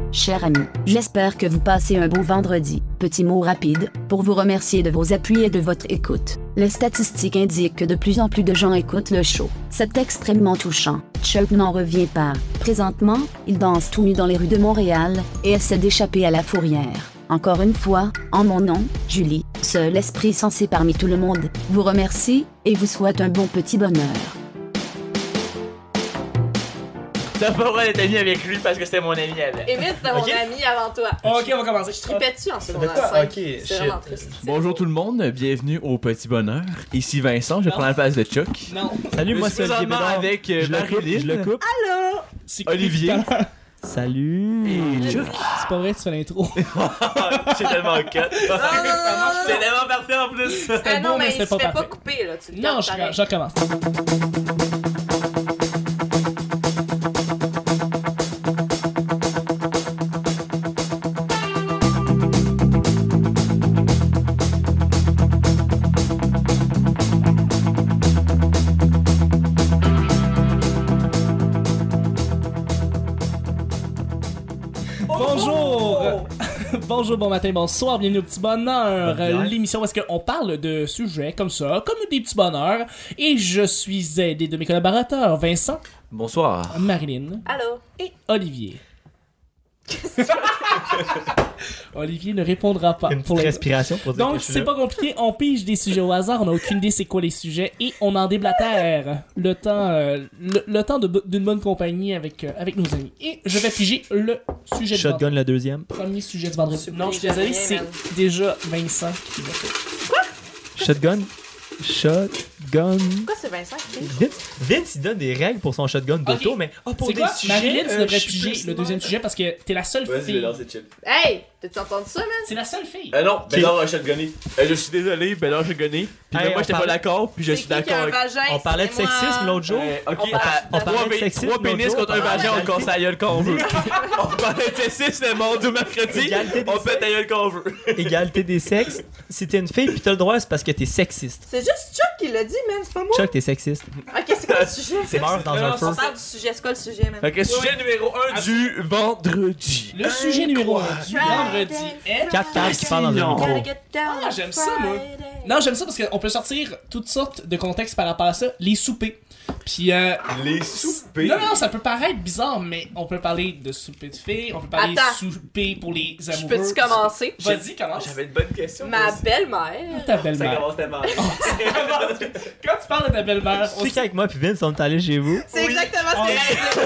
Chers amis, j'espère que vous passez un beau vendredi. Petit mot rapide, pour vous remercier de vos appuis et de votre écoute. Les statistiques indiquent que de plus en plus de gens écoutent le show. C'est extrêmement touchant. Chuck n'en revient pas. Présentement, il danse tout nu dans les rues de Montréal, et essaie d'échapper à la fourrière. Encore une fois, en mon nom, Julie, seul esprit sensé parmi tout le monde, vous remercie, et vous souhaite un bon petit bonheur. T'as pas le droit d'être ami avec lui parce que c'était mon ami avant. Émile, c'était mon ami avant toi. Ok, on va commencer. Je tripais dessus en secondaire 5. Ok, C'est vraiment triste. Bonjour tout le monde, bienvenue au Petit Bonheur. Ici Vincent, je vais prendre la place de Chuck. Non. Salut, moi Je c'est suis Olivier présentement Bédard. avec Je le coupe. Allô? C'est Olivier. Salut. Et Chuck. C'est pas vrai, tu fais l'intro. C'est tellement cut. C'est tellement parfait en plus. Ah non, bon, mais mais il c'était se pas fait pas parfait. couper, là. Tu le Non, gardes pareil. je recommence. Bonjour! Bonjour, bon matin, bonsoir, bienvenue au Petit Bonheur, l'émission où est-ce qu'on parle de sujets comme ça, comme des petits bonheurs, et je suis aidé de mes collaborateurs, Vincent, Bonsoir. Marilyn Allô? et Olivier. Olivier ne répondra pas. Une pour petite les- respiration pour dire que Donc, je suis c'est là. pas compliqué, on pige des sujets au hasard, on n'a aucune idée c'est quoi les sujets, et on en déblatère le temps d'une bonne compagnie avec nos amis. Et je vais piger le sujet du Shotgun le deuxième. premier sujet du vendredi. Super, Non, je suis désolé, rien, c'est man. déjà Vincent qui l'a fait. Shotgun. Shotgun. Pourquoi c'est Vincent qui fait? Vince, il donne des règles pour son shotgun d'auto, Ok. mais pour C'est des quoi? sujets, Marilyn, tu devrais je suis piger plus le deuxième sujet parce que t'es la seule Vas-y, fille. lancer chip. Hey! T'as-tu entendu ça, man? C'est la seule fille. Non, Bédard a shotgunné. Je suis désolé, Bédard a shotgunné. Puis Hey, moi on j'étais pas parle- d'accord, puis je suis C'est qui qui a d'accord un avec. vagin? On parlait de C'est moi. sexisme l'autre jour. Ok, on parlait de sexisme trois l'autre pénis jour, contre un on parlait vagin, on d'égalité. casse la gueule quand on veut. On parlait de sexisme le mardi ou mercredi, Égalité des on fait la gueule quand on veut. Égalité des sexes. Si t'es une fille pis t'as le droit, c'est parce que t'es sexiste. C'est juste Chuck qui l'a dit, man, c'est pas moi. Chuck, t'es sexiste. Ok, c'est quoi le sujet? Meurs dans un feu. On parle du sujet, c'est quoi le sujet, man? Fait que sujet numéro 1 du vendredi. Le sujet numéro 1 du vendredi est... 4 cases qui parlent dans un Non. micro. Gotta get down Ah, j'aime ça, moi. Friday. Non, j'aime ça parce qu'on peut sortir toutes sortes de contextes par rapport à ça. Les soupers. Puis, Les soupers. non, ça peut paraître bizarre, mais on peut parler de souper de filles, on peut parler Attends. de souper pour les Je amoureux. peux-tu commencer? Vas-y, commence. J'avais une bonne question. Ma belle-mère. Ta Ça belle-mère. commence tellement. Quand tu parles de ta belle-mère, Tu sais qu'avec moi pis Vince, on est allés chez vous. C'est exactement ce que j'ai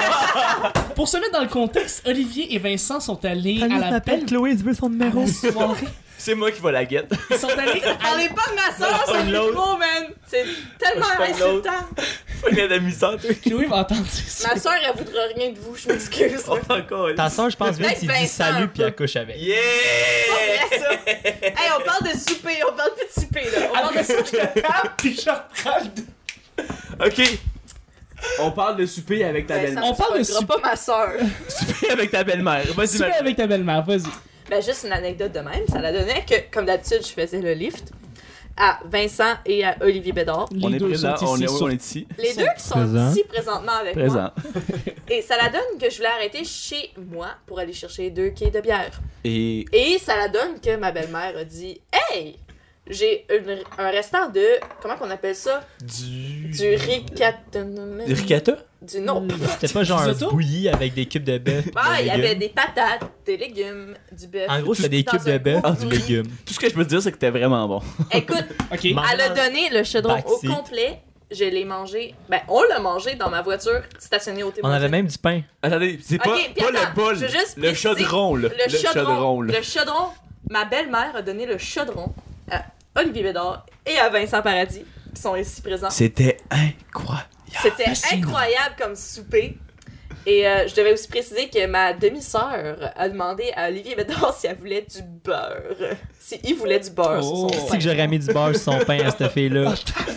dit. pour se mettre dans le contexte, Olivier et Vincent sont allés à la belle Chloé, tu veux son numéro? soirée. C'est moi qui vais la guette. Ils sont allés à Parlez pas de ma soeur, pas c'est de le l'autre. micro, man. C'est tellement C'est pas de l'autre. insultant. Pas une amusante. Chloé va entendre ça. Ma soeur, elle voudra rien de vous, je m'excuse. On est encore. Ta soeur, je pense, Vince, Hey, il dit Vincent, salut un pis peu. elle couche avec. Yeah! Après ça. Hey, on parle de souper, on parle plus de souper, là. On parle Après de ça, je te tape, puis je reprends le... Ok. On parle de souper avec ta Vincent, belle-mère. On parle de tu spoileras pas ma soeur. Souper avec ta belle-mère. Vas-y, Souper avec ta belle-mère, vas-y. Ben, juste une anecdote de même. Ça la donnait que, comme d'habitude, je faisais le lift à Vincent et à Olivier Bédard. On Les est deux présent, sont on ici est où? sur- On est ici. Les deux qui sont Présent. ici présentement avec moi. Présent. Et ça la donne que je voulais arrêter chez moi pour aller chercher 2 quilles de bière. Et Et ça la donne que ma belle-mère a dit « Hey! J'ai un restant de... Comment qu'on appelle ça? Du ricotta... Du ricotta? Du non. C'était pas genre un Risotto? bouilli avec des cubes de bœuf. Ah, de il y avait légumes. des patates, des légumes, du bœuf. En gros, c'était des Dans cubes de un bœuf gros et du riz. légume. Tout ce que je peux te dire, c'est que t'es vraiment bon. Écoute, Ok. elle a donné le chaudron au Backseat. complet. Je l'ai mangé. Ben, on l'a mangé dans ma voiture stationnée au On témoin. avait même du pain. Attendez, c'est pas, Ok, puis pas attends, le bol. je veux juste Le préciser- chaudron, là. Le chaudron. là. Le chaudron. Ma belle-mère a donné le chaudron à Olivier Bédard et à Vincent Paradis, qui sont ici présents. C'était incroyable. C'était incroyable comme souper. Et je devais aussi préciser que ma demi-sœur a demandé à Olivier Bédard si elle voulait du beurre. Si il voulait du beurre sur son Oh. pain. C'est que j'aurais mis du beurre sur son pain à cette fille-là.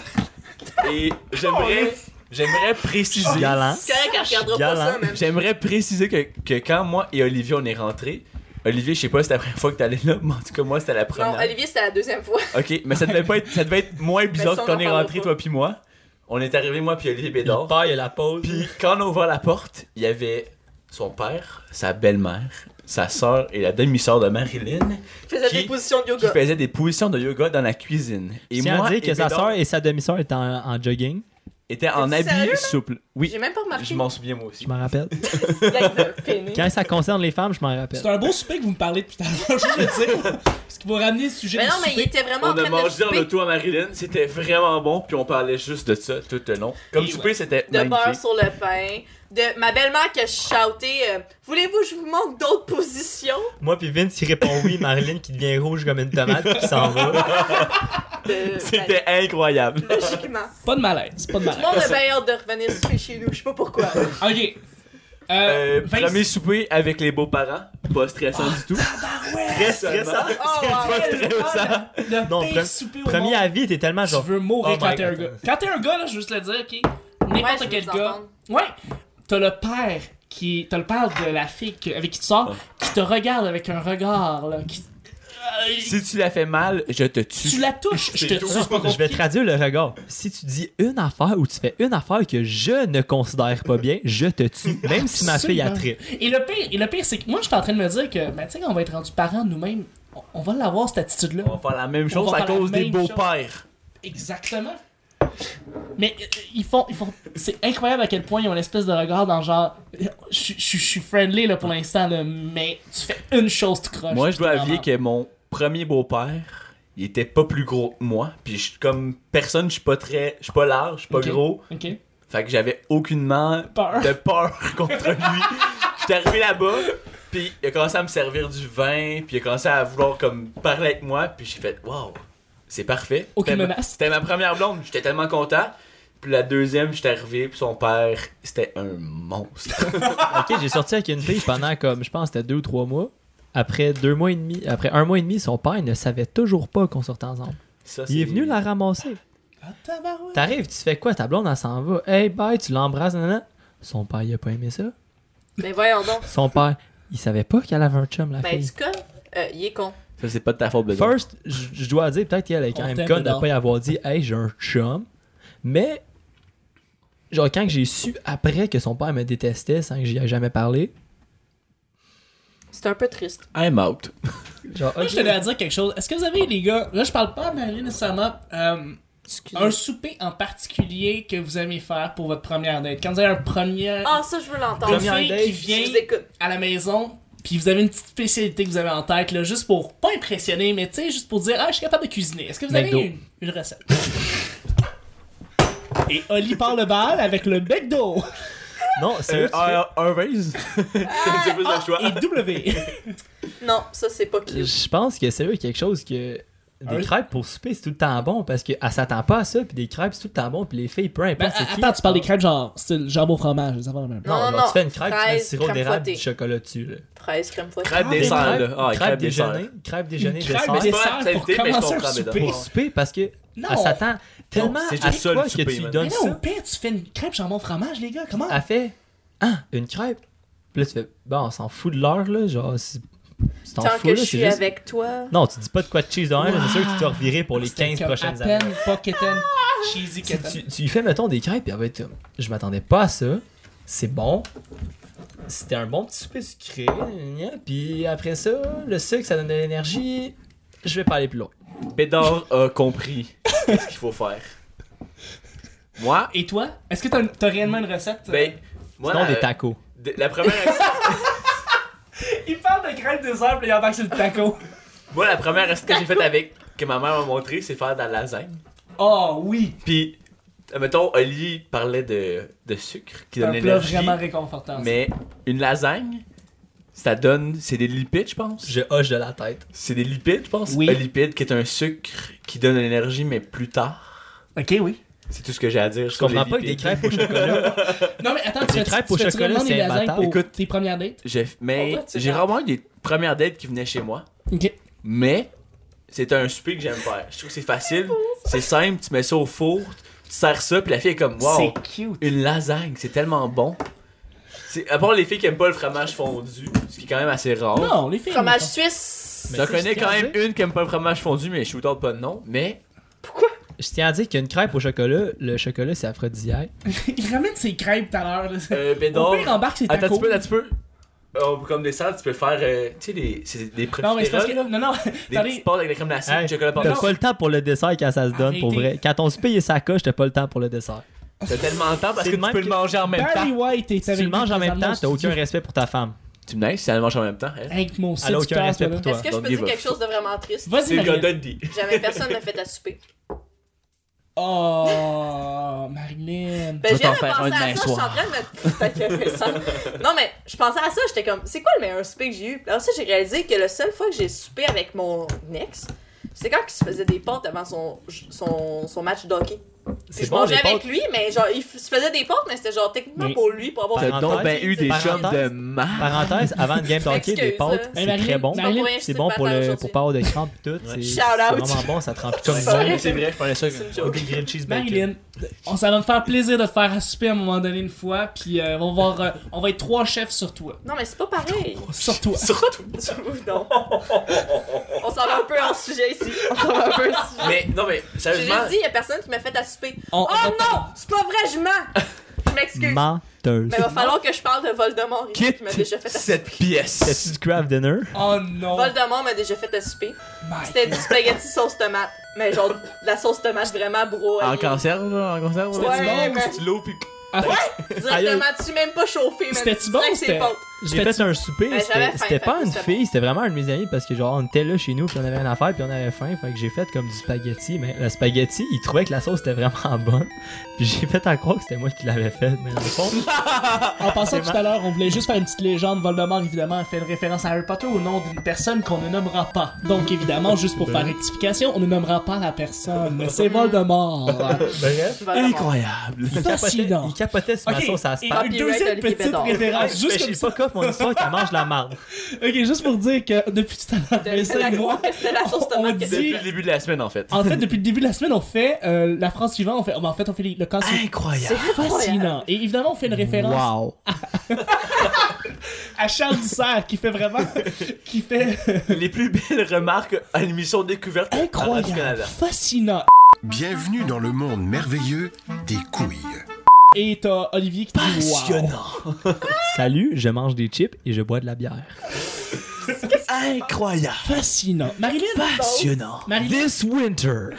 Et j'aimerais préciser. Galant. C'est correct qu'elle regardera pas Galant. ça, même. J'aimerais préciser que quand moi et Olivier on est rentrés, Olivier, je sais pas si c'était la première fois que t'allais là, mais en tout cas moi c'était la première. Non, Olivier, c'était la deuxième fois. Ok, mais ça devait être moins bizarre ça, on quand en on est parlera rentré pas. toi puis moi. On est arrivé moi puis Olivier Puis Bédard. il paille à la pause. Puis quand on a ouvert la porte, il y avait son père, sa belle-mère, sa sœur et la demi-sœur de Marilyn Faisait qui- des positions de qui yoga. faisaient des positions de yoga dans la cuisine. Et Tiens à moi dire que et sa Bédard soeur et sa demi-sœur étaient en jogging. étaient en T'es habit sérieux, là? souple. Oui, J'ai même pas remarqué. je m'en souviens moi aussi. Je m'en rappelle. Gang de pénis. Quand ça concerne les femmes, je m'en rappelle. C'est un beau souper que vous me parlez depuis tout à l'heure, je veux dire. Parce qu'il va ramener le sujet Mais du non, mais il souper. était vraiment en On a train de mangé dans souper l'auto à Marilyn, c'était vraiment bon, puis on parlait juste de ça tout le long. Comme Et souper, ouais. c'était de beurre magnifique. sur le pain. De ma belle-mère qui a shouté voulez-vous que je vous montre d'autres positions? Moi puis Vince, il répond oui. Marilyn qui devient rouge comme une tomate puis qui s'en va. C'était incroyable. Logiquement. Pas de malaise, pas de Tout le malaise. monde a bien hâte de revenir souper chez nous, je sais pas pourquoi. Ok. Vince- Premier souper avec les beaux-parents, pas stressant du tout. Très stressant. Oh, wow. Pas stressant. Le Non, pire souper au Premier monde. avis, t'es tellement genre. Tu veux mourir Oh quand my t'es un God. gars. Quand t'es un gars, là, je veux juste le dire, ok? N'importe Ouais, quel je veux vous gars. entendre. Ouais. T'as le père t'as le père de la fille avec qui tu sors, qui te regarde avec un regard, là. Si tu la fais mal, je te tue. Tu la touches, je te C'est tue. tout. c'est pas Je vais compliqué. traduire le regard. Si tu dis une affaire ou tu fais une affaire que je ne considère pas bien, je te tue. Même si ma fille a Absolument. trait. Et le pire, c'est que moi, je suis en train de me dire que, ben, tu sais, quand on va être rendu parents de nous-mêmes, on va l'avoir, cette attitude-là. On va faire la même On chose va à faire la cause des même beaux-pères. Exactement. Mais ils font. C'est incroyable à quel point ils ont une espèce de regard dans genre. Je suis friendly là pour l'instant, là, mais tu fais une chose, tu croches. Moi, je dois T'es avouer vraiment- que mon premier beau-père, il était pas plus gros que moi. Puis comme personne, je suis pas large, je suis pas Ok. gros. Ok. Fait que j'avais aucunement Peur. de peur contre lui. J'étais arrivé là-bas, puis il a commencé à me servir du vin, puis il a commencé à vouloir comme parler avec moi, puis j'ai fait waouh, c'est parfait. Aucune C'était menace. C'était ma première blonde, j'étais tellement content. Puis la deuxième, j'étais arrivé, puis son père, c'était un monstre. Ok, j'ai sorti avec une fille pendant comme, je pense, c'était 2 ou 3 mois. Après 2 mois et demi, après 1 mois et demi, son père ne savait toujours pas qu'on sortait ensemble. Ça, Il est c'est- venu la ramasser. Ah, tabarouette. T'arrives, tu fais quoi? Ta blonde, elle s'en va. Hey, bye, tu l'embrasses, nanana. Son père, il a pas aimé ça. Mais voyons donc. Son père, il savait pas qu'elle avait un chum, la Ben, fille. du cas, il est con. Ça, c'est pas de ta faute, Bédon. First, je dois dire, peut-être qu'elle est quand On même t'aime, conne de Bédard. pas y avoir dit, hey, j'ai un chum. Mais, genre, quand j'ai su après que son père me détestait sans que j'y ai jamais parlé, C'est un peu triste. I'm out. genre, Moi, ok. je tenais à dire quelque chose. Est-ce que vous avez, les gars, là, je parle pas à Marie nécessairement, un souper en particulier que vous aimez faire pour votre première date? Quand vous avez un premier. Ah, ça, je veux l'entendre. Une première fille date, qui Je vient vous écoute. à la maison, puis vous avez une petite spécialité que vous avez en tête, là, juste pour, pas impressionner, mais tu sais, juste pour dire, ah, je suis capable de cuisiner. Est-ce que vous avez McDo. une recette? Et Oli part le bal avec le McDo Non, c'est Un raise? C'est plus le choix. et W. Non, ça, c'est pas cute. Je pense que c'est quelque chose que. Des Un- crêpes pour souper, c'est tout le temps bon parce qu'elle s'attend pas à ça, puis des crêpes, c'est tout le temps bon, puis les filles, peu Ben, importe c'est qui. attends, tu parles des crêpes genre style jambon fromage, ça va la même. Non, Non, non, genre, tu fais une crêpe, tu mets du fraise, sirop crème d'érable et fouettée. du chocolat dessus. Là. Fraise, crème fouettée. Crêpe Des dessert, crêpes, là. Ah, crêpe dessert. crêpe déjeuner, Une crêpe dessert. C'est dessert pas la pour qualité, mais je commencer un comprends, souper. Bédard. Pour souper parce que Non. elle s'attend tellement c'est à juste ça, le toi que souper, tu lui man. donnes Mais non, ça. au pire, tu fais une crêpe jambon fromage, les gars, comment? Elle fait une crêpe. Puis là, tu fais bon, on s'en fout de l'heure, là. Genre, si t'en Tant fous, que là, je c'est suis juste. avec toi. Non, tu dis pas de quoi de cheese dans un, mais c'est sûr que tu te revirer pour les C'était 15 comme prochaines à années. peine pas kitten, cheesy Si kitten. tu lui fais, mettons, des crêpes, puis elle va être comme, je m'attendais pas à ça. C'est bon. C'était un bon petit souper sucré. Gna, puis après ça, le sucre, ça donne de l'énergie. Je vais pas aller plus loin. Bédard a compris ce qu'il faut faire. Moi, Et toi, est-ce que t'as réellement une recette? ben, moi, Sinon, des tacos. la première Il parle de crêpe dessert, puis il embarque sur le taco. moi, la première recette que j'ai faite avec, que ma mère m'a montré, c'est faire de la lasagne. Oh oui! Puis, mettons, Oli parlait de sucre qui donne Un plat l'énergie. vraiment réconfortant. ça. Mais une lasagne, ça donne. C'est des lipides, je pense. Je hoche de la tête. C'est des lipides, je pense. Oui. Un lipide qui est un sucre qui donne de l'énergie, mais plus tard. Ok, oui. C'est tout ce que j'ai à dire. Je comprends pas que des crêpes au chocolat. Non, mais attends, Des tu fais crêpes au tu fais chocolat, vraiment des c'est lasagnes imbattable. pour Écoute. tes premières dates? Mais On va, tu j'ai sais. vraiment eu des premières dates qui venaient chez moi. Ok. Mais c'est un souper que j'aime faire. Je trouve que c'est facile. C'est simple. Tu mets ça au four. Tu sers ça. Puis la fille est comme wow. C'est cute. Une lasagne. C'est tellement bon. À part les filles qui aiment pas le fromage fondu. Ce qui est quand même assez rare. Non, les filles. Fromage ils suisse. J'en connais quand même une qui aime pas le fromage fondu, mais je suis autant pas de nom. Mais Pourquoi? Je tiens à dire qu'une crêpe au chocolat, le chocolat c'est aphrodisiaque. Il ramène ses crêpes tout à l'heure. Là. Ben Au donc, pire, embarque ses attends tacos. un petit peu. Comme des salades, tu peux faire, tu sais, c'est des Non, mais c'est parce que. profiteroles, là. Non, Des attendez. petites pâtes avec la crème glacée, Hey, du chocolat T'as par-dessus. pas le temps pour le dessert quand ça se donne, pour Arrêtez. vrai. Quand on se paye sa coche, t'as pas le temps pour le dessert. T'as tellement de temps parce C'est que de tu même peux le que- manger en même Barry temps. White est Si avec tu le manges en même temps, t'as aucun studio. respect pour ta femme. Tu me niaises si elle le mange en même temps. Hein? Avec mon Elle a aucun séducteur, respect toi, pour là. toi. Est-ce que je Don't peux dire give a quelque chose de vraiment triste? Vas-y, C'est le Marilyn. gars Dundee. Jamais personne m'a fait à souper. Oh, Marilyn. Ben, je viens t'en de faire penser un à ça, demain je suis en soir. train de me... Ta gueule, ça. Non, mais je pensais à ça, j'étais comme, c'est quoi le meilleur souper que j'ai eu? Puis alors ça, j'ai réalisé que la seule fois que j'ai soupé avec mon ex, c'était quand il se faisait des pâtes avant son match d'hockey. C'est Je bon, mangeais les avec pâtes. lui, mais genre, il se faisait des pâtes, mais c'était genre techniquement Mais- pour lui, pour avoir T'as T'as donc donc ben eu des Parenthèse. chums de marre. Parenthèse, avant une game de hockey, des Excuse, pâtes, là. c'est Marilyn, très bon. Marilyn, C'est bon pour pas avoir de crampes et tout. C'est Shout out. vraiment bon, ça te remplit comme Ouais. ça. vrai. C'est vrai, je prenais ça. C'est une joke. Big grilled cheese bacon. Marilyn, ça va me faire plaisir de te faire à souper à un moment donné une fois, puis on va être 3 chefs sur toi. Non, mais c'est pas pareil. Sur toi. Surtout. Non. On s'en va un peu en sujet ici. On s'en va un peu en sujet. Mais non, mais J'ai sérieusement. juste dit, il y a personne qui m'a fait à souper. On- Oh non! C'est pas vrai, je mens! Je m'excuse. Menteuse. Mais il va falloir que je parle de Voldemort ici, Quitte qui m'a déjà fait à souper. cette pièce. T'as-tu du craft dinner? Oh non. Voldemort m'a déjà fait à souper. My C'était God. du spaghetti sauce tomate. Mais genre, de la sauce tomate vraiment broyée. En conserve, là, en conserve. Ouais, là. mais- C'est l'eau, puis. En fait, Directement dessus, même pas chauffé. mais C'était-tu direct bon, ses c'était- pâtes. J'ai fait un souper, Ben, j'avais faim, c'était pas fait que une c'était fille, c'était vraiment un de mes amis parce que genre on était là chez nous puis on avait rien à faire puis on avait faim, fait que j'ai fait comme du spaghetti, mais le spaghetti, il trouvait que la sauce était vraiment bonne. Puis j'ai fait à croire que c'était moi qui l'avais fait, mais dans le fond, en passant tout à l'heure, on voulait juste faire une petite légende. Voldemort, évidemment, a fait une référence à Harry Potter au nom d'une personne qu'on ne nommera pas. Donc, évidemment, juste pour faire rectification, on ne nommera pas la personne. C'est Voldemort. bref, Voldemort. Incroyable. Fascinant. il capotait sur ma Ok, sauce à et spag. une Copyright deuxième Olivier petite Bédard. référence, Je juste comme sais ça. pas quoi, mon histoire qu'elle mange de la marde. Ok, juste pour dire que depuis tout à l'heure, Vincent et moi, C'était la sauce on tomate. dit- Depuis le début de la semaine, en fait. en fait, depuis le début de la semaine, on fait la phrase suivante, on fait le cas suivant. Incroyable. Fascinant. Et évidemment, on fait une référence Wow. à Charles Dussert qui fait vraiment. qui fait. Les plus belles remarques à l'émission Découverte à Incroyable. Radio-Canada. Fascinant. Bienvenue dans le monde merveilleux des couilles. Et t'as Olivier qui dit wow. Passionnant. Salut, je mange des chips et je bois de la bière. Incroyable. Fascinant. Marilyn. Passionnant. Marilyn. This winter,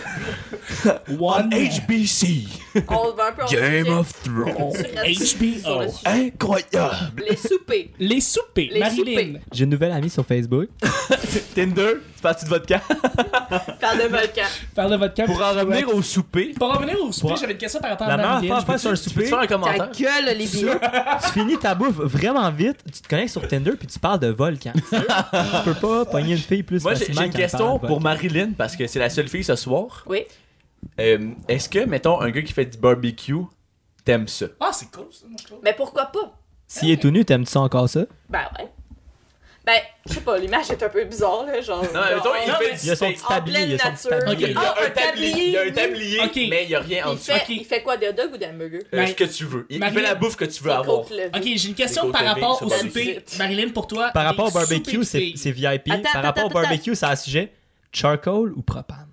One man. HBC. On va un peu en Game sujet. of Thrones. HBO. Incroyable. Les soupers. Les soupers. Les Marilyn. soupers. j'ai une nouvelle amie sur Facebook. Tinder, tu parles-tu de vodka? Parle de volcan. Parle de votre camp. Pour en revenir au souper, Pour revenir au souper, Pour- j'avais une question par rapport La à meilleure Marilyn. affaire à faire sur un tu peux souper, te faire un Ta commentaire? gueule, Olivier. tu finis ta bouffe vraiment vite, tu te connectes sur Tinder puis tu parles de volcan. Tu peux pas pogner une fille plus Moi, j'ai facilement une qu'elle question parle de pour volcan. Marilyn, parce que c'est la seule fille ce soir. Oui. Est-ce que, mettons, un gars qui fait du barbecue, t'aimes ça? Ah, c'est cool ça, mon Claude. Mais pourquoi pas? S'il est tout nu, t'aimes-tu ça encore ça? Ben ouais. Ben, je sais pas, l'image est un peu bizarre, là, genre... Non, mais mettons, il genre, fait Il y a son du petit en tablier, il y pleine a son petit nature. tablier. Il y a Ah, un tablier, il y a un tablier, Ok. mais il y a rien en Il dessous. fait, Ok. il fait quoi, des hot dogs ou des hamburgers? Ben, Ce que tu veux. Il Marilyn- fait la bouffe que tu veux Des avoir. côtes levées. Ok, j'ai une question Des par côtes rapport levées, au ça, souper. barbecue. Marilyn, pour toi. Par rapport au les soupers barbecue, de c'est filles. c'est VIP. Attends, Par rapport au attends, barbecue, c'est un sujet charcoal ou propane.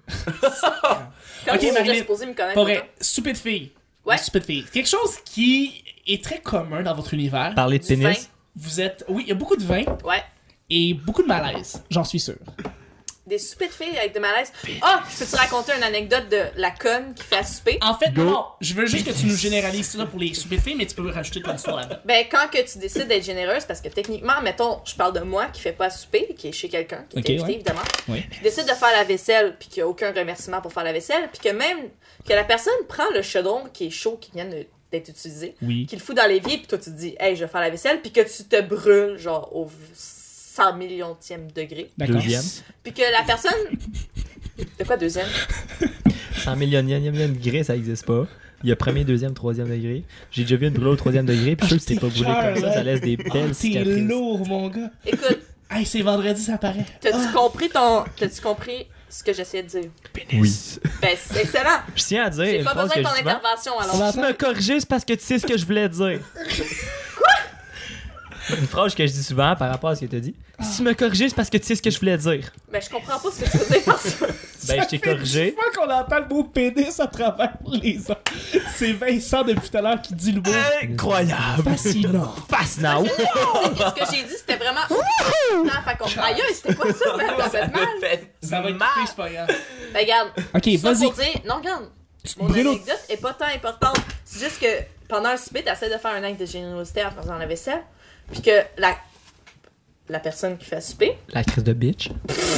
Comme Ok, si Marilyn, j'étais supposée me connaître. Pour vrai, autant. souper de filles. Ouais. Les soupers de filles. Quelque chose qui est très commun dans votre univers. Parler de Du pénis. vin. Vous êtes. Oui, il y a beaucoup de vin Ouais. et beaucoup de malaise, j'en suis sûr. Des soupers de filles avec des malaises. Ah, je peux te raconter une anecdote de la conne qui fait à souper? En fait, Go. non, je veux juste que tu nous généralises ça pour les soupers de filles, mais tu peux rajouter ton histoire là-dedans. Ben, quand que tu décides d'être généreuse, parce que techniquement, mettons, je parle de moi qui fait pas à souper, qui est chez quelqu'un, qui est Ok, invité, ouais. évidemment, Oui. qui décide de faire la vaisselle, puis qu'il n'y a aucun remerciement pour faire la vaisselle, puis que même que la personne prend le chaudron qui est chaud, qui vient d'être utilisé, Oui. qu'il le fout dans l'évier, puis toi tu te dis, hey, je vais faire la vaisselle, puis que tu te brûles, genre, au 100 millionième degré, D'accord. Deuxième. puis que la personne. De quoi deuxième? 100 millionième degré, ça existe pas. Il y a premier, deuxième, troisième degré. J'ai déjà vu une brûlure au troisième degré, puis je suis sûr que c'était pas brûlé comme ça, ça laisse des Oh, belles t'es cicatrices. lourd, mon gars. Écoute, Hey, c'est vendredi, ça paraît. t'as-tu compris T'as-tu compris ce que j'essayais de dire? Oui. Ben, c'est excellent! Je tiens à dire J'ai une pas phrase besoin que de je ton dis souvent. intervention, On alors. va- Si tu m'as corrigé, c'est parce que tu sais ce que je voulais dire. Une phrase que je dis souvent par rapport à ce que t'as dit. Si tu me corriges, c'est parce que tu sais ce que je voulais dire. Ben, je comprends pas ce que tu veux dire par ça. Ben, je t'ai corrigé. Une fois qu'on entend le mot pénis à travers les ans. C'est Vincent depuis tout à l'heure qui dit le mot. Incroyable! Fascinant. Fascinant. Ce que j'ai dit, c'était vraiment. Non, fait qu'on. Aïe, c'était quoi ça, man? Ça fait mal. Ça va être mal. coupé, c'est pas grave. Ben, regarde. Ok, Ça vas-y. pour dire. Non, regarde. Tu Mon brûles au- anecdote est pas tant importante. C'est juste que pendant un souper, t'essaies de faire un acte de générosité en faisant la vaisselle. Puis que la personne qui fait souper, La crise de bitch.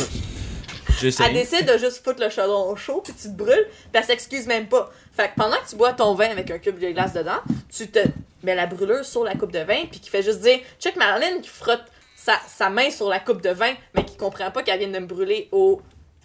elle décide de juste foutre le chaudron chaud, puis tu te brûles, puis elle s'excuse même pas. Fait que pendant que tu bois ton vin avec un cube de glace dedans, tu te mets la brûlure sur la coupe de vin, puis qui fait juste dire check Marlène qui frotte sa main sur la coupe de vin, mais qui comprend pas qu'elle vient de me brûler au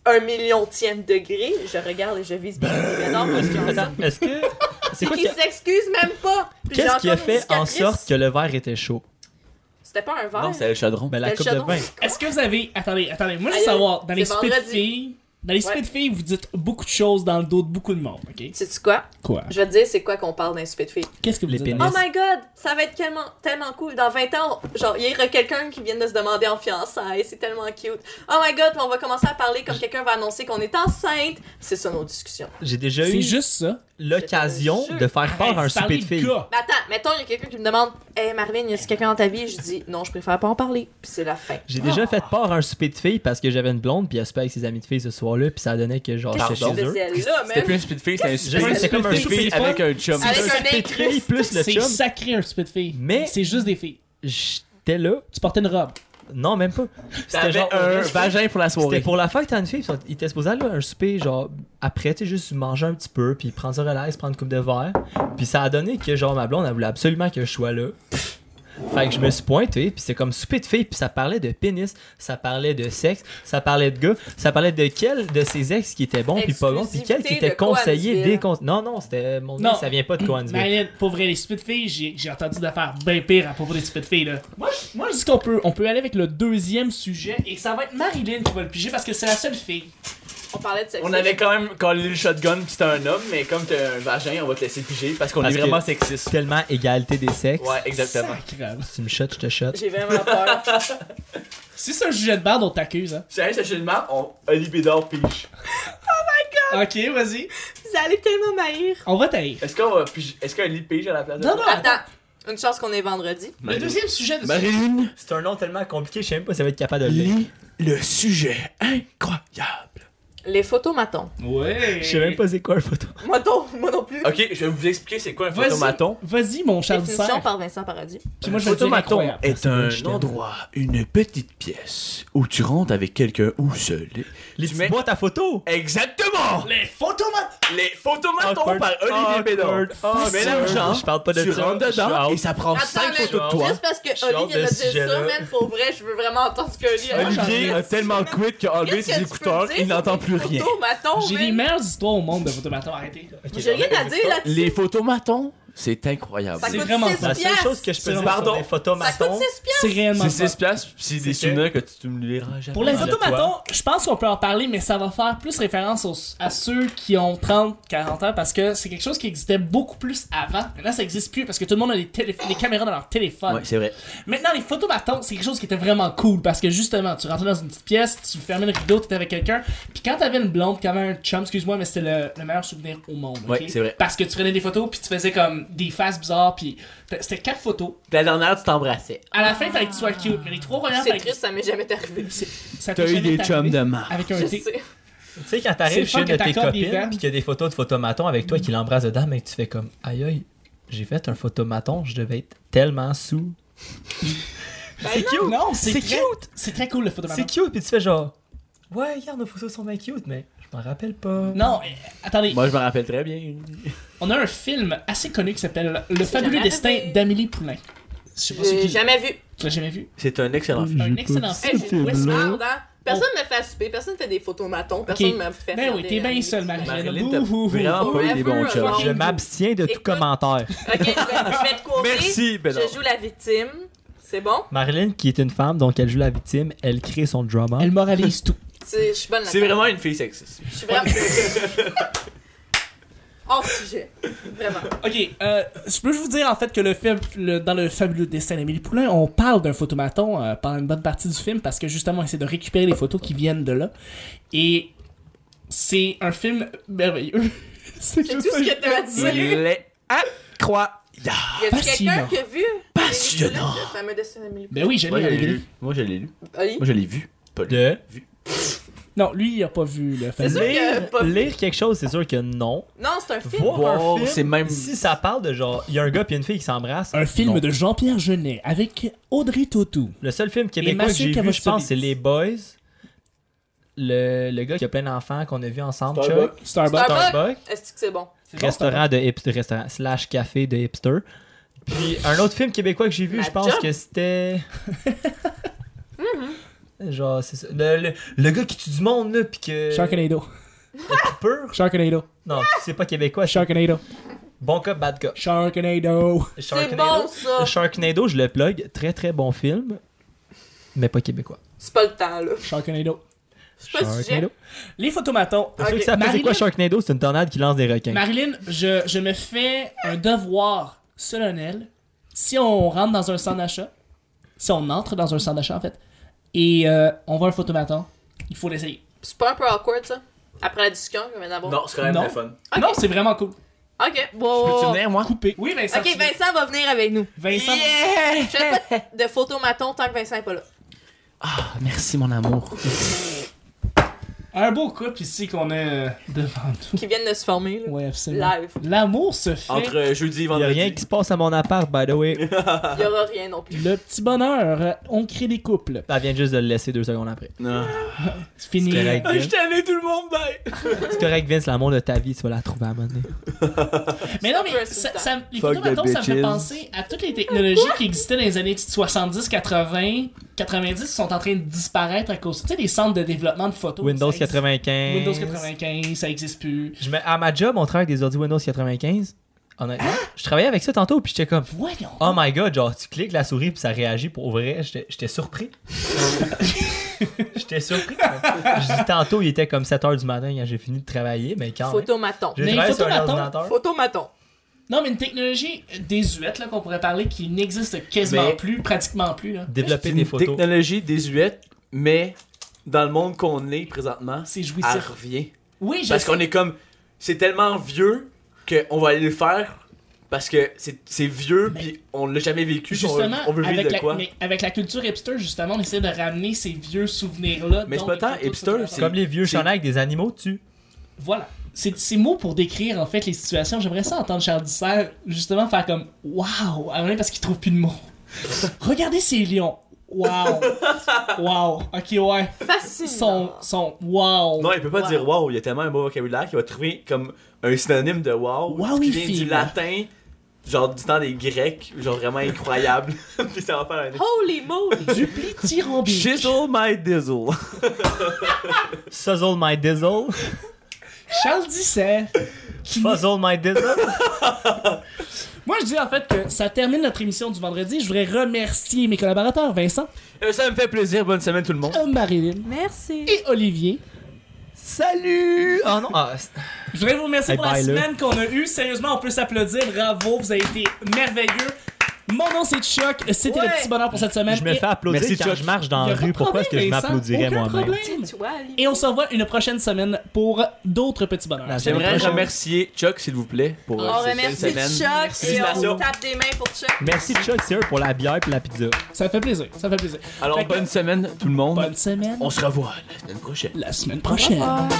1 millionième degré. Je regarde et je vise bien les énormes. Attends, est-ce que. C'est quoi Puis qui s'excuse même pas. Puis Qu'est-ce qui a j'ai encore une fait en cicatrice. sorte que le verre était chaud? C'était pas un verre. Non, c'est le chaudron. Ben, la C'était coupe le de chaudron. vin. Est-ce que vous avez. Attendez, moi je veux Aïe, savoir, dans les c'est soupers de vendredi. filles. Dans les soupers Ouais. de filles, vous dites beaucoup de choses dans le dos de beaucoup de monde, ok? Sais-tu quoi? Quoi? Je vais te dire c'est quoi qu'on parle d'un souper de filles. Qu'est-ce que vous Les dites? pénis. Oh my god, ça va être tellement cool. Dans 20 ans, genre, il y aura quelqu'un qui vient de se demander en fiançailles. C'est tellement cute. Oh my god, on va commencer à parler comme quelqu'un va annoncer qu'on est enceinte. C'est ça nos discussions. J'ai déjà C'est eu juste ça. l'occasion Je te de faire part à un Arrête, souper parlez de filles. gars. Mais attends, mettons, il y a quelqu'un qui me demande hey Marlène, y a-tu quelqu'un dans ta vie? Je dis non, je préfère pas en parler. Puis c'est la fin. J'ai déjà fait part à un souper de filles parce que j'avais une blonde puis elle soupait avec ses amis de filles ce soir-là puis ça donnait que genre Qu'est-ce j'étais que tu chez eux. faisais là, C'était plus man? un speed face, c'était un Je speed sais, c'est comme un speed souper de avec filles. un chum. Avec un un souper de filles plus le C'est chum. sacré un souper de filles. Mais- C'est juste des filles. J'étais là. Tu portais une robe. Non, même pas. C'était T'avais genre un respect. vagin pour la C'était soirée. pour la fête à une fille. Il était supposé aller à un souper, genre, après, tu sais, juste manger un petit peu, puis prendre ça relax, prendre une coupe de verre. Puis ça a donné que, genre, ma blonde, elle voulait absolument que je sois là. Fait que je me suis pointé, puis c'était comme souper de filles, puis ça parlait de pénis, ça parlait de sexe, ça parlait de gars, ça parlait de quel de ses ex qui était bon, puis pas bon, puis quel qui Exclusivité était de conseillé, Coansville. Non, c'était mon Non. nom, ça vient pas de Coansville. Marilyn, pour vrai, les soupers de filles, j'ai entendu d'affaires bien pires à propos des soupers de filles, là. Moi, je dis qu'on peut aller avec le deuxième sujet, et ça va être Marilyn qui va le piger parce que c'est la seule fille. On parlait de sexe. On avait quand même collé le shotgun pis c'était un homme, mais comme t'as un vagin, on va te laisser piger parce qu'on Parce est que- vraiment sexiste. Tellement égalité des sexes. Ouais, exactement. Sacrable. Si tu me shots, je te shot. J'ai vraiment peur. Si c'est un sujet de barde, on t'accuse, hein. C'est un sachet de marque, Oli Bédard pige. Ok, vas-y. Vous allez tellement m'haïr. On va t'haïr. Est-ce qu'on va piger? Est-ce qu'un lit pige à la place de Non, non, Attends, une chance qu'on est vendredi. Le deuxième sujet de Marilyn, C'est un nom tellement compliqué, je sais même pas si ça va être capable de le lire. lis le sujet incroyable. Les photomatons. Ouais. Je sais même pas c'est quoi le photo. Moi non plus. Ok, je vais vous expliquer c'est quoi un Vas-y. photomaton. Vas-y, mon Charles Définition Serre. par Vincent Paradis. Puis moi, je Un vais te dire photomaton incroyable. est un je t'aime. endroit, une petite pièce où tu rentres avec quelqu'un ou seul. Les Tu petites mets- boîtes à photos! Exactement! Les photomates. Les photomatons Awkward, par Olivier Bédard. awkward, Tu mets l'argent, Je parle pas de tu ça. rentres Je suis dedans out. et ça prend 5 Attends, photos de mais toi. juste parce que Je suis Oli hors vient de de ce dire ça, sujet-là. man, pour vrai, je veux vraiment entendre ce que Oli a dit. Olivier a tellement quit qu'il a enlevé Qu'est-ce ses que tu peux écouteurs, dire il sur n'entend les plus rien. photomatons, J'ai man? les meilleures histoires au monde de photomatons, arrêtez. J'ai rien à dire là-dessus. Les photomatons, c'est incroyable. Ça C'est coûte vraiment 6 ça. La seule piastres. chose que je peux C'est dire pardon. sur les Ça photomatons, coûte 6 piastres. C'est réellement C'est 6 ça. places, pis c'est des C'est que- souvenirs que tu me liras jamais. Pour les Ah, de photomatons, je pense qu'on peut en parler, mais ça va faire plus référence à ceux qui ont 30, 40 ans parce que c'est quelque chose qui existait beaucoup plus avant. Maintenant, ça existe plus parce que tout le monde a des caméras dans leur téléphone. Ouais, c'est vrai. Maintenant, les photomatons, c'est quelque chose qui était vraiment cool parce que justement, tu rentrais dans une petite pièce, tu fermais le rideau, tu étais avec quelqu'un, puis quand t'avais une blonde, quand t'avais un chum, excuse-moi, mais c'était le meilleur souvenir au monde. Ouais, ok? c'est vrai. Parce que tu prenais des photos, puis tu faisais comme des faces bizarres, puis c'était 4 photos. La dernière, tu t'embrassais. À la fin, il fallait que tu sois cute, mais les 3 premières, C'est fallait que triste, ça m'est jamais arrivé. ça T'as t'est eu jamais des arrivé chums de marre. avec un Je thé. sais. tu sais, quand C'est t'arrives le fun chez une que de tes t'accordes des copines verres. pis qu'il y a des photos de photomaton avec toi qui l'embrasse dedans, mais que tu fais comme aïe aïe, j'ai fait un photomaton, je devais être tellement sous. C'est cute! Non, c'est C'est très- cute! C'est très cool le photomaton. C'est cute, pis tu fais genre ouais, regarde, nos photos sont bien cute, mais je m'en rappelle pas. Non, attendez, Moi, je me rappelle très bien. on a un film assez connu qui s'appelle Le fabuleux jamais destin arrivé. d'Amélie Poulain. Je sais pas c'est J'ai qui. jamais vu. Tu l'as jamais vu? C'est un excellent film. Un excellent Hey, film. j'ai une merde, hein. Personne Oh. me fait souper, personne fait des photomatons, personne me fait. Ben oui, regarder t'es bien la seul, musique. Marilyn. Marilyn, t'as Bouhouhou. vraiment pas eu des bons Forever, chums. Je m'abstiens de tout Écoute. commentaire. Ok, je vais te quoter. Merci, Bédard. Je joue la victime. C'est bon? Marilyn, qui est une femme, donc elle joue la victime, elle crée son drama. Elle moralise tout. Je suis bonne C'est là-dedans. vraiment une fille sexiste. Je suis vraiment. Hors sujet. Vraiment. Ok, je peux vous dire en fait que dans le fabuleux destin d'Amélie Poulain, on parle d'un photomaton pendant une bonne partie du film parce que justement, on essaie de récupérer les photos qui viennent de là. Et c'est un film merveilleux. C'est tout ce que t'as dit. Il est incroyable. Y a-tu quelqu'un qui a vu Passionnant. le fameux destin d'Amélie Ben oui, j'ai Moi, je l'ai lu. lu. Moi, je l'ai lu. Poulain? Moi, je l'ai vu. Pas lu. De Non, lui, il a pas vu le C'est film. sûr qu'il a pas vu. lire quelque chose, c'est sûr que non. Non, c'est un film. Voir Wow, un film, c'est même- si ça parle de genre, il y a un gars puis une fille qui s'embrassent. Un film non. de Jean-Pierre Jeunet avec Audrey Tautou. Le seul film Et québécois que Mathieu j'ai vu, je pense, Kamotsovitz. c'est Les Boys. Le gars qui a plein d'enfants qu'on a vu ensemble, Starbucks. Chuck. Starbucks. Starbucks. Est-ce que c'est bon? Restaurant de hipster, restaurant slash café de hipster. Puis un autre film québécois que j'ai vu, La je pense Job. que c'était. Genre, c'est ça. Le gars qui tue du monde, là, pis que. Sharknado. Pur? Sharknado. Non, c'est pas québécois. Sharknado. Bon cop, bad cop. Sharknado. C'est bon, ça. Sharknado, je le plug. Très très bon film. Mais pas québécois. C'est pas le temps, là. Sharknado. C'est pas le sujet. Sharknado. Les photomatons. Pour ceux Ok. qui savent pas c'est Marilyn- quoi Sharknado, c'est une tornade qui lance des requins. Marilyn, je me fais un devoir solennel. Si on rentre dans un centre d'achat, si on entre dans un centre d'achat en fait, et on voit un photomaton, il faut l'essayer. C'est pas un peu awkward, ça? Après la discussion qu'on vient d'avoir? Non, c'est quand même Non. très fun. Ok. Non, c'est vraiment cool. Ok. Peux-tu venir, moi? Coupé. Oui, Vincent. Ok, tu veux- Vincent va venir avec nous. Vincent. Je fais pas de photomaton tant que Vincent est pas là. Ah, merci, mon amour. Un beau couple ici qu'on a devant nous. Qui viennent de se former, là. Ouais, absolument. Live. L'amour se fait. Entre jeudi et Il y a vendredi. rien qui se passe à mon appart, by the way. Il y aura rien non plus. Le petit bonheur, on crée des couples. Elle vient juste de le laisser 2 secondes après. Non. C'est fini. C'est correct, Vince. allé tout le monde, bye! C'est correct, Vince, l'amour de ta vie, tu vas la trouver à un moment donné. Mais non, C'est un mais peu ça, insultant. les Fuck photomatons, the ça me fait bitches. penser à toutes les technologies qui existaient dans les années 70, 80, 90 qui sont en train de disparaître à cause. Tu sais, les centres de développement de photos. Windows ça existe- 95. Windows 95, ça existe plus. À ma job, on travaille avec des ordi Windows 95. Honnêtement, je travaillais avec ça tantôt, puis j'étais comme, Voyons. oh my god, genre, tu cliques la souris, puis ça réagit pour vrai. J'étais surpris. J'étais surpris. Je dis tantôt, il était comme 7h du matin quand j'ai fini de travailler, mais quand même. Photomaton. J'ai Mais travaillé sur un photomaton, ordinateur. Photomaton. Non, mais une technologie désuète là, qu'on pourrait parler qui n'existe quasiment Mais- plus, pratiquement plus. Là. Développer C'est des une photos. technologie désuète, mais dans le monde qu'on est présentement, C'est elle jouissif. revient. Oui, je Parce sais. qu'on est comme... C'est tellement vieux qu'on va aller le faire parce que c'est vieux Mais- puis on l'a jamais vécu. puis Justement, on veut vivre avec de la, quoi. mais avec la culture hipster, justement, on essaie de ramener ces vieux souvenirs-là. Mais c'est dont pas les tant photos de hipster, photomaton. c'est- Comme les vieux c'est- chandails avec des animaux dessus. Voilà. C'est mots pour décrire en fait les situations. J'aimerais ça entendre Charles Dissert justement faire comme waouh, parce qu'il trouve plus de mots. Regardez ces lions. Waouh. Waouh. Ok, ouais. Fascinant. Son waouh. Non, il peut pas Wow. dire wow, il y a tellement un beau vocabulaire qu'il va trouver comme un synonyme de wow. Wow, qui il vient du file. latin, genre du temps des Grecs, genre vraiment incroyable. Puis ça va faire un. Holy moly! Du dithyrambique. Shizzle my dizzle. Suzzle my dizzle. Charles Dissert. Fuzzle my dizzle. Moi, je dis en fait que ça termine notre émission du vendredi. Je voudrais remercier mes collaborateurs, Vincent, Ça me fait plaisir, bonne semaine tout le monde. Marilyn Merci. et Olivier. Salut! Oh non! Ah, Je voudrais vous remercier Hey, pour la bye, là. semaine qu'on a eue. Sérieusement, on peut s'applaudir. Bravo, vous avez été merveilleux. Mon nom, c'est Chuck. C'était Ouais. le petit bonheur pour cette semaine. je me Et- fais applaudir Merci, quand Chuck. je marche Y dans a la pas de rue. Pourquoi est-ce que je problème, Vincent. m'applaudirais Aucun moi-même? problème. C'est toi, Ali. Et on se revoit une prochaine semaine pour d'autres petits bonheurs. La semaine J'aimerais prochaine. remercier Chuck, s'il vous plaît, pour On cette remercie belle semaine. Chuck et on Félicitations. tape des mains pour Chuck. Merci Chuck Sear pour la bière et la pizza. Ça fait plaisir. Ça fait plaisir. Alors, Fait que- bonne semaine tout le monde. Bonne semaine. On se revoit la semaine prochaine. La semaine prochaine.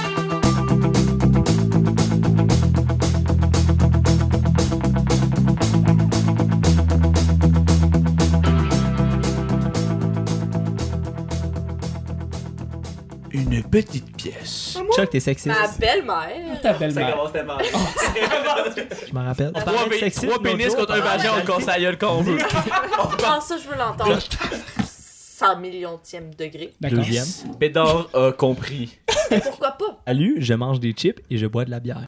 Une petite pièce. Chuck, t'es sexiste. Ma belle-mère. Ta belle-mère. tellement Je m'en rappelle. On Trois parlait de sexisme trois pénis l'autre contre un jour. vagin, on le casse la gueule quand on veut. Ah, ça, je veux l'entendre. 100 millionième degré. D'accord. Deuxième. Bédard a compris. Pourquoi pas? Salut, je mange des chips et je bois de la bière.